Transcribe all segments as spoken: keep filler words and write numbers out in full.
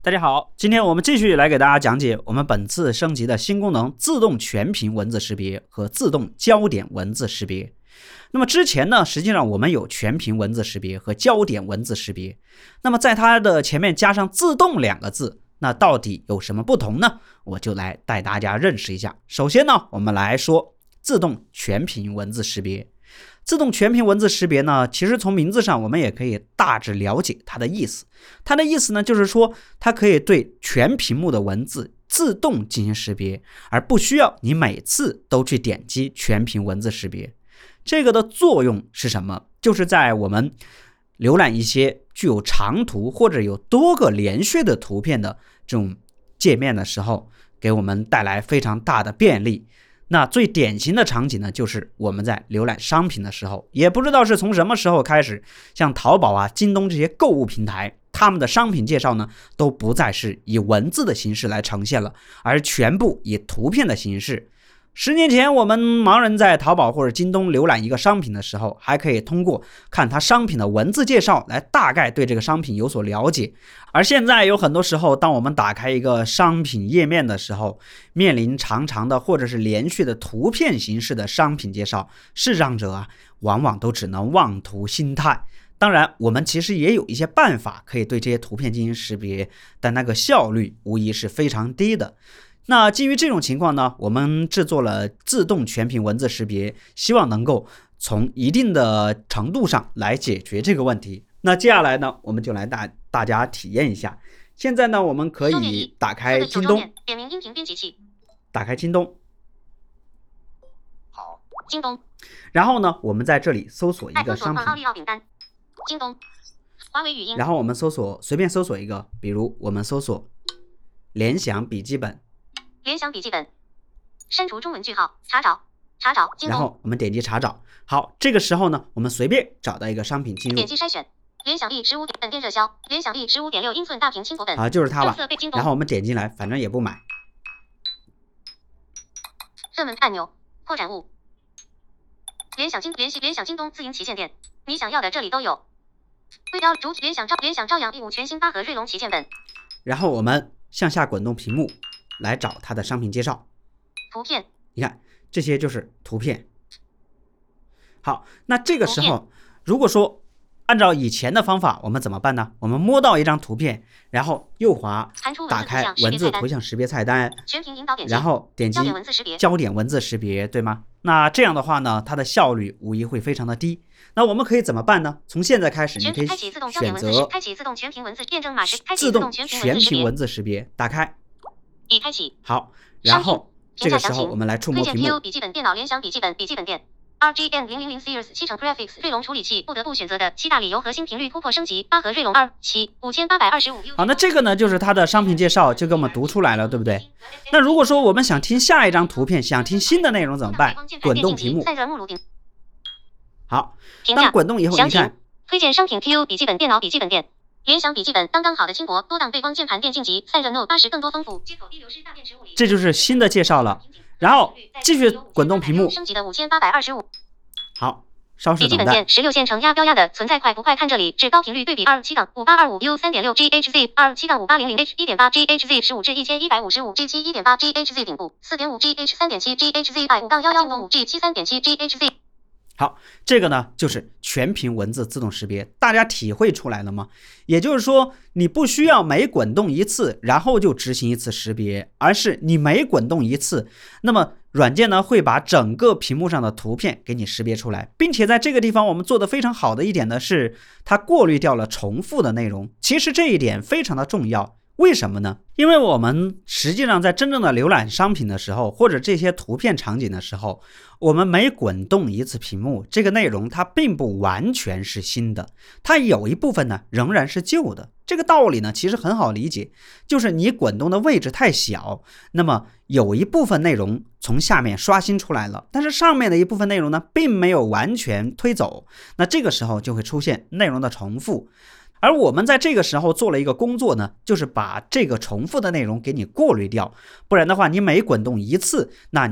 大家好，今天我们继续来给大家讲解我们本次升级的新功能——自动全屏文字识别和自动焦点文字识别。那么之前呢，实际上我们有全屏文字识别和焦点文字识别。那么在它的前面加上自动两个字，那到底有什么不同呢？我就来带大家认识一下。首先呢，我们来说自动全屏文字识别。自动全屏文字识别呢，其实从名字上我们也可以大致了解它的意思。它的意思呢，就是说它可以对全屏幕的文字自动进行识别，而不需要你每次都去点击全屏文字识别。这个的作用是什么？就是在我们浏览一些具有长图或者有多个连续的图片的这种界面的时候，给我们带来非常大的便利。那最典型的场景呢，就是我们在浏览商品的时候，也不知道是从什么时候开始，像淘宝啊、京东这些购物平台，他们的商品介绍呢，都不再是以文字的形式来呈现了，而全部以图片的形式。十年前，我们盲人在淘宝或者京东浏览一个商品的时候，还可以通过看它商品的文字介绍来大概对这个商品有所了解。而现在有很多时候，当我们打开一个商品页面的时候，面临长长的或者是连续的图片形式的商品介绍，视障者啊，往往都只能望图兴叹。当然，我们其实也有一些办法可以对这些图片进行识别，但那个效率无疑是非常低的。那基于这种情况呢，我们制作了自动全屏文字识别，希望能够从一定的程度上来解决这个问题。那接下来呢，我们就来大大家体验一下。现在呢，我们可以打开京东， 点名音频编辑器， 打开京东， 好，京东， 然后呢，我们在这里搜索一个商品， 奥利奥饼干，京东，华为语音， 然后我们搜索随便搜索一个，比如我们搜索联想笔记本。 联想笔记本，删除中文句号，查找，查找，京东， 然后我们点击查找。好，这个时候呢，我们随便找到一个商品进入， 点击筛选，联想 E 十五本店热销，联想 E 十五点六英寸大屏轻薄本， 啊，就是它吧。然后我们点进来，反正也不买。 热门按钮，扩展物，联想京联系联想京东自营旗舰店，你想要的这里都有。对标主联想朝联想朝阳 E 五全新八核锐龙旗舰本。 然后我们向下滚动屏幕。来找它的商品介绍， 图片， 你看这些就是图片。好，那这个时候如果说按照以前的方法，我们怎么办呢？我们摸到一张图片，然后右滑打开文字图像识别菜单， 全屏引导点击， 然后点击焦点文字识别，对吗？那这样的话呢，它的效率无疑会非常的低。那我们可以怎么办呢？从现在开始，你可以选择开启自动全屏文字验证码式， 自动全屏文字识别，打开。 已开启。 好，然后这个时候我们来触摸屏幕。 推荐 P U 笔记本电脑联想笔记本笔记本电 R G M 零零零 Series 七成 Graphics 锐龙处理器，不得不选择的七大理由：核心频率突破升级，八核锐龙二七五千八百二十五。 好，那这个呢就是它的商品介绍，就给我们读出来了，对不对？那如果说我们想听下一张图片，想听新的内容怎么办？滚动屏幕。好，当滚动以后，你看， 推荐商品 P U 笔记本电脑笔记本电。联想笔记本刚刚好的轻薄多档对光键盘电竞级，散热 Note 八十更多丰富，接口低流失大电池物理。 这就是新的介绍了。然后继续滚动屏幕， 升级的五千八百二十五。 好，稍事等待。 笔记本电十六线程压标压的存在快不快？看这里，至高频率对比二七杠五八二五 U 三点六 G H Z 二七杠五八零零 H 一点八 G H Z 十五至一千一百五十五 G 七一点八 G H Z 顶部四点五 G H 三点七 G H Z I 五杠幺幺五五 G 七三点七 G H Z。 好，这个呢就是全屏文字自动识别，大家体会出来了吗？也就是说，你不需要每滚动一次，然后就执行一次识别，而是你每滚动一次，那么软件呢会把整个屏幕上的图片给你识别出来，并且在这个地方我们做的非常好的一点呢是，它过滤掉了重复的内容。其实这一点非常的重要。为什么呢？因为我们实际上在真正的浏览商品的时候，或者这些图片场景的时候，我们每滚动一次屏幕，这个内容它并不完全是新的，它有一部分呢仍然是旧的。这个道理呢其实很好理解，就是你滚动的位置太小，那么有一部分内容从下面刷新出来了，但是上面的一部分内容呢并没有完全推走，那这个时候就会出现内容的重复。而我们在这个时候做了一个工作呢，就是把这个重复的内容给你过滤掉，不然的话你每滚动一次，那你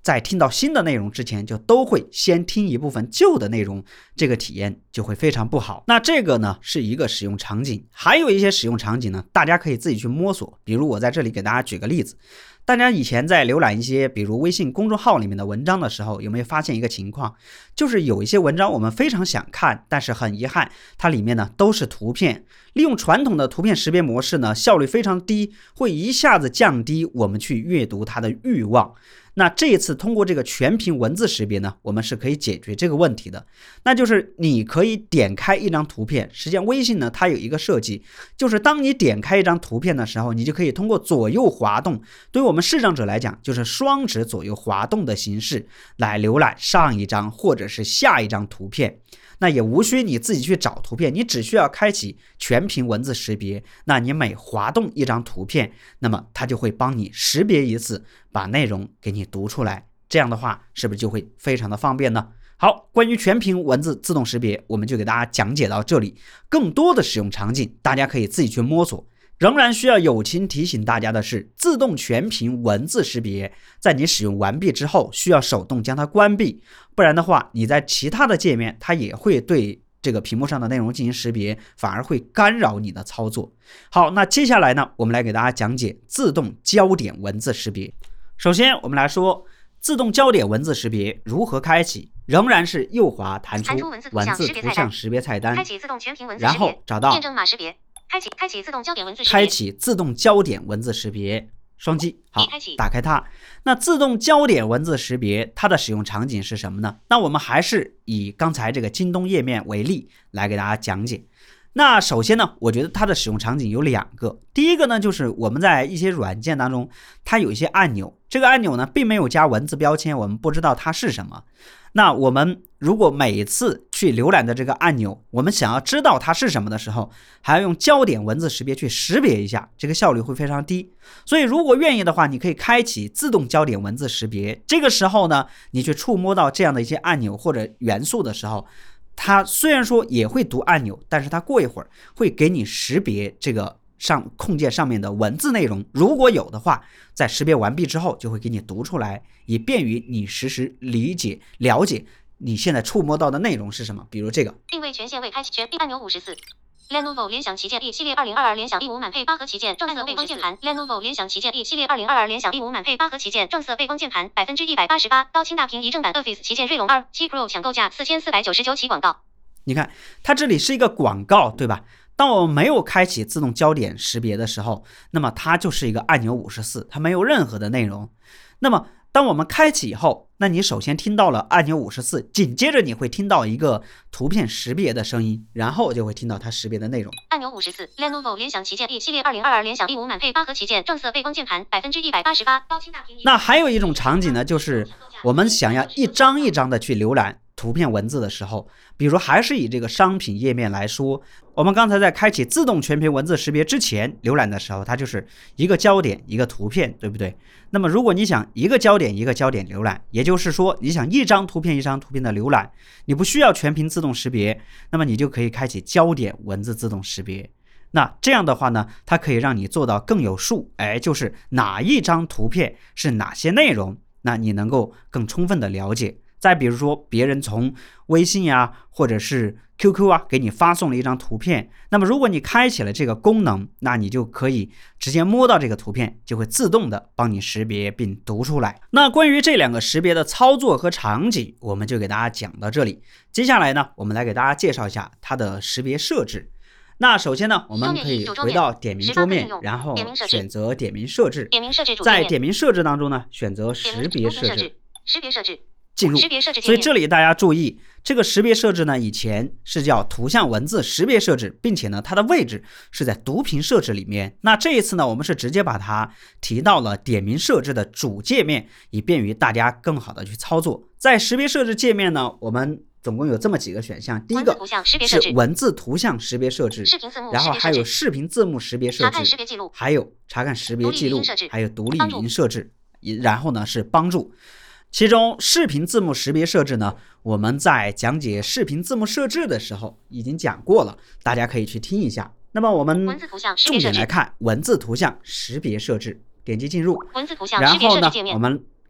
在听到新的内容之前，就都会先听一部分旧的内容，这个体验就会非常不好。那这个呢是一个使用场景，还有一些使用场景呢，大家可以自己去摸索。比如我在这里给大家举个例子，大家以前在浏览一些比如微信公众号里面的文章的时候，有没有发现一个情况，就是有一些文章我们非常想看，但是很遗憾它里面呢都是图片，利用传统的图片识别模式呢效率非常低，会一下子降低我们去阅读它的欲望。那这一次通过这个全屏文字识别呢，我们是可以解决这个问题的。那就是你可以点开一张图片，实际上微信呢它有一个设计，就是当你点开一张图片的时候，你就可以通过左右滑动，对于我们视障者来讲就是双指左右滑动的形式来浏览上一张或者是下一张图片。那也无需你自己去找图片，你只需要开启全屏文字识别，那你每滑动一张图片，那么它就会帮你识别一次，把内容给你读出来。这样的话是不是就会非常的方便呢？好，关于全屏文字自动识别，我们就给大家讲解到这里。更多的使用场景，大家可以自己去摸索。仍然需要友情提醒大家的是，自动全屏文字识别在你使用完毕之后需要手动将它关闭，不然的话你在其他的界面它也会对这个屏幕上的内容进行识别，反而会干扰你的操作。好，那接下来呢，我们来给大家讲解自动焦点文字识别。首先我们来说自动焦点文字识别如何开启，仍然是右滑弹出文字图像识别菜单， 开启自动全屏文字然后找到验证码识别，开启开启自动焦点文字识别， 开启自动焦点文字识别，双击好，打开它。那自动焦点文字识别它的使用场景是什么呢？那我们还是以刚才这个京东页面为例来给大家讲解。那首先呢，我觉得它的使用场景有两个。第一个呢，就是我们在一些软件当中，它有一些按钮，这个按钮呢并没有加文字标签，我们不知道它是什么。那我们如果每次去浏览的这个按钮，我们想要知道它是什么的时候，还要用焦点文字识别去识别一下，这个效率会非常低。所以如果愿意的话，你可以开启自动焦点文字识别。这个时候呢，你去触摸到这样的一些按钮或者元素的时候，它虽然说也会读按钮，但是它过一会儿会给你识别这个上控件上面的文字内容，如果有的话，在识别完毕之后就会给你读出来，以便于你实时理解了解你现在触摸到的内容是什么。比如这个定位权限未开启，全按钮五十四。Lenovo 联想旗舰 E 系列二零二二联想 E 五满配八核旗舰，撞色背光键盘。Lenovo 联想旗舰 E 系列二零二二联想 E 五满配八核旗舰，撞色背光键盘，百分之一百八十八，高清大屏仪正版 Office 旗舰锐龙二七 Pro 抢购价四千四百九十九起广告。 你看，它这里是一个广告，对吧？当我们没有开启自动焦点识别的时候，那么它就是一个按钮五十四，它没有任何的内容。那么当我们开启以后，那你首先听到了按钮五十四，紧接着你会听到一个图片识别的声音，然后就会听到它识别的内容。 按钮五十四 Lenovo 联想旗舰 E 系列二零二二联想 E 五满配八核旗舰，撞色背光键盘，百分之一百八十八，高清大屏。 那还有一种场景呢，就是我们想要一张一张的去浏览图片文字的时候，比如还是以这个商品页面来说，我们刚才在开启自动全屏文字识别之前浏览的时候，它就是一个焦点一个图片，对不对？那么如果你想一个焦点一个焦点浏览，也就是说你想一张图片一张图片的浏览，你不需要全屏自动识别，那么你就可以开启焦点文字自动识别。那这样的话呢，它可以让你做到更有数，哎，就是哪一张图片是哪些内容，那你能够更充分的了解。再比如说别人从微信呀或者是 Q Q 啊给你发送了一张图片，那么如果你开启了这个功能，那你就可以直接摸到这个图片，就会自动的帮你识别并读出来。那关于这两个识别的操作和场景，我们就给大家讲到这里。接下来呢，我们来给大家介绍一下它的识别设置。那首先呢，我们可以回到点名桌面，然后选择点名设置，在点名设置当中呢，选择识别设置， 识别设置进入。所以这里大家注意，这个识别设置呢，以前是叫图像文字识别设置，并且呢，它的位置是在读屏设置里面。那这一次呢，我们是直接把它提到了点名设置的主界面，以便于大家更好的去操作。在识别设置界面呢，我们总共有这么几个选项，第一个是文字图像识别设置，然后还有视频字幕识别设置，还有查看识别记录，还有独立语音设置，然后呢是帮助。其中视频字幕识别设置呢，我们在讲解视频字幕设置的时候已经讲过了，大家可以去听一下。那么我们重点来看文字图像识别设置，点击进入，然后呢我们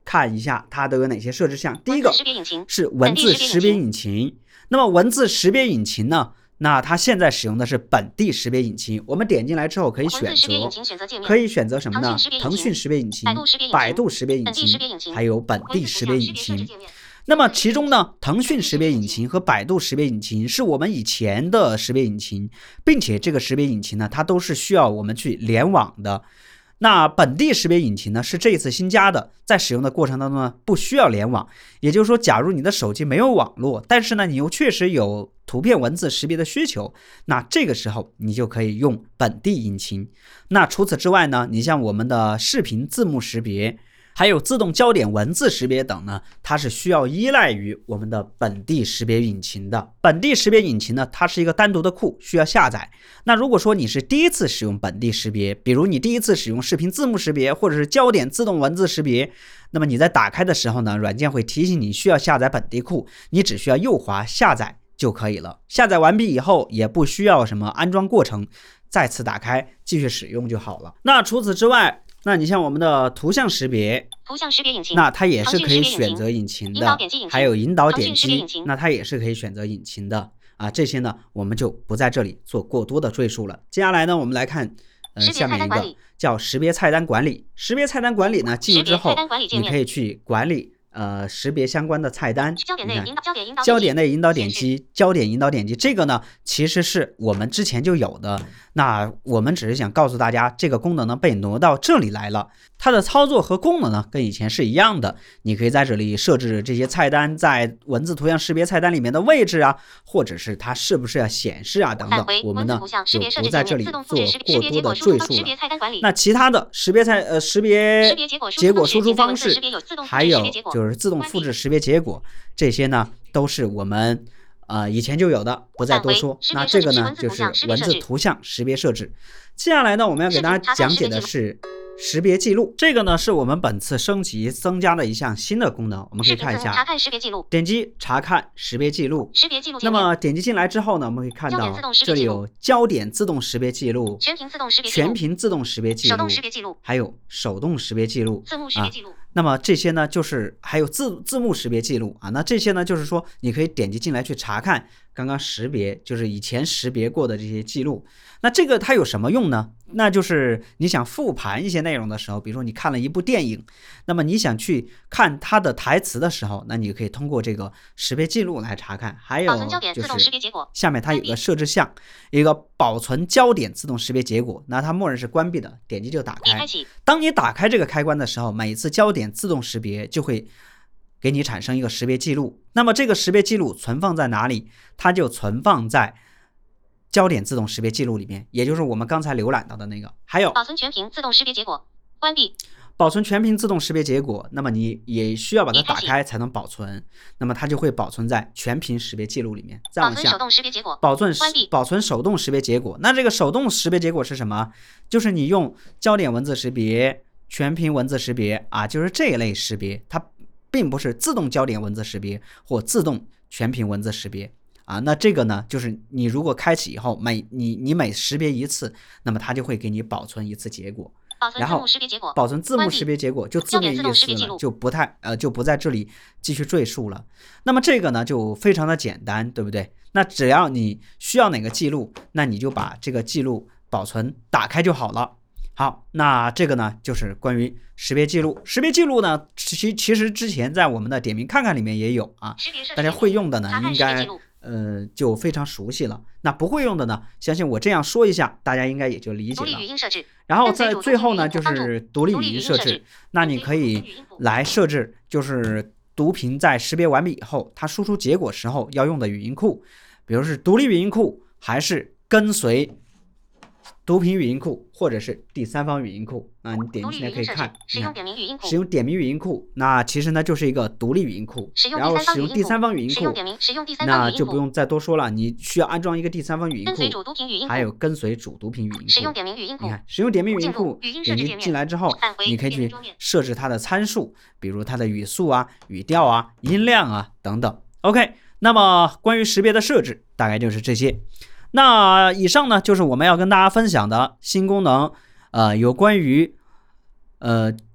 看一下它都有哪些设置项。第一个是文文字字识别识别引引擎，那么文字识别引擎呢？那它现在使用的是本地识别引擎，我们点进来之后可以选择，可以选择什么呢？腾讯识别引擎、百度识别引擎，还有本地识别引擎。那么其中呢，腾讯识别引擎和百度识别引擎是我们以前的识别引擎，并且这个识别引擎呢，它都是需要我们去联网的。那本地识别引擎呢，是这一次新加的，在使用的过程当中呢，不需要联网。也就是说，假如你的手机没有网络，但是呢，你又确实有图片文字识别的需求，那这个时候你就可以用本地引擎。那除此之外呢，你像我们的视频字幕识别，还有自动焦点文字识别等呢，它是需要依赖于我们的本地识别引擎的。本地识别引擎呢，它是一个单独的库，需要下载。那如果说你是第一次使用本地识别，比如你第一次使用视频字幕识别或者是焦点自动文字识别，那么你在打开的时候呢，软件会提醒你需要下载本地库，你只需要右滑下载就可以了。下载完毕以后，也不需要什么安装过程，再次打开继续使用就好了。那除此之外，那你像我们的图像识别， 图像识别引擎， 那它也是可以选择引擎的，还有引导点击，那它也是可以选择引擎的啊。这些呢，我们就不在这里做过多的赘述了。接下来呢，我们来看，呃，下面一个叫识别菜单管理。识别菜单管理呢，进入之后，你可以去管理。呃，识别相关的菜单， 焦点内引导焦点引导焦点内引导点击，焦点引导点击，这个呢其实是我们之前就有的。那我们只是想告诉大家，这个功能呢被挪到这里来了。它的操作和功能呢跟以前是一样的，你可以在这里设置这些菜单在文字图像识别菜单里面的位置啊，或者是它是不是要显示啊等等。我们呢就不在这里做过多的赘述了。那其他的识别菜呃识别结果输出方式，还有就是自动复制识别结果，这些呢都是我们呃以前就有的，不再多说。那这个呢就是文字图像识别设置。接下来呢，我们要给大家讲解的是识别记录，这个呢是我们本次升级增加的一项新的功能，我们可以看一下。 查看识别记录， 点击查看识别记录。 识别记录。 那么点击进来之后呢，我们可以看到这里有焦点自动识别记录、 全屏自动识别记录、 全屏自动识别记录、 手动识别记录， 还有手动识别记录、 字幕识别记录。 啊那么这些呢，就是还有字字幕识别记录啊。那这些呢，就是说你可以点击进来去查看刚刚识别，就是以前识别过的这些记录。那这个它有什么用呢？那就是你想复盘一些内容的时候，比如说你看了一部电影，那么你想去看它的台词的时候，那你可以通过这个识别记录来查看。还有就是下面它有个设置项，一个保存焦点自动识别结果，那它默认是关闭的，点击就打开。当你打开这个开关的时候，每次焦点自动识别就会给你产生一个识别记录。那么这个识别记录存放在哪里？它就存放在焦点自动识别记录里面，也就是我们刚才浏览到的那个。还有保存全屏自动识别结果，关闭。 保存全屏自动识别结果，那么你也需要把它打开才能保存，那么它就会保存在全屏识别记录里面。再往下， 保存手动识别结果， 保存关闭。 保存手动识别结果，那这个手动识别结果是什么？就是你用焦点文字识别、全屏文字识别啊，就是这一类识别，它并不是自动焦点文字识别或自动全屏文字识别。啊，那这个呢，就是你如果开启以后，每你你每识别一次，那么它就会给你保存一次结果，然后保存字幕识别结果，就字面意思了，就不太呃就不在这里继续赘述了。那么这个呢就非常的简单，对不对？那只要你需要哪个记录，那你就把这个记录保存打开就好了。好，那这个呢就是关于识别记录。识别记录呢，其其实之前在我们的点评看看里面也有啊，大家会用的呢应该呃就非常熟悉了。那不会用的呢，相信我这样说一下，大家应该也就理解了。然后在最后呢，就是独立语音设置。那你可以来设置，就是读屏在识别完毕以后，它输出结果时候要用的语音库，比如是独立语音库，还是跟随读屏语音库，或者是第三方语音库。那你点进来可以看， 使用点名语音库， 使用点名语音库，那其实呢就是一个独立语音库，然后使用第三方语音库，那就不用再多说了，你需要安装一个第三方语音库，还有跟随主读屏语音库。 使用点名语音库， 你看，使用点名语音库，点击进来之后，你可以去设置它的参数，比如它的语速啊、语调啊、音量啊等等。OK， 那么关于识别的设置大概就是这些。那以上呢就是我们要跟大家分享的新功能，呃，有关于呃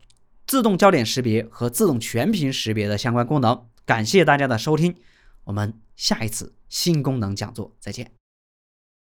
自动焦点识别和自动全屏识别的相关功能。感谢大家的收听，我们下一次新功能讲座再见。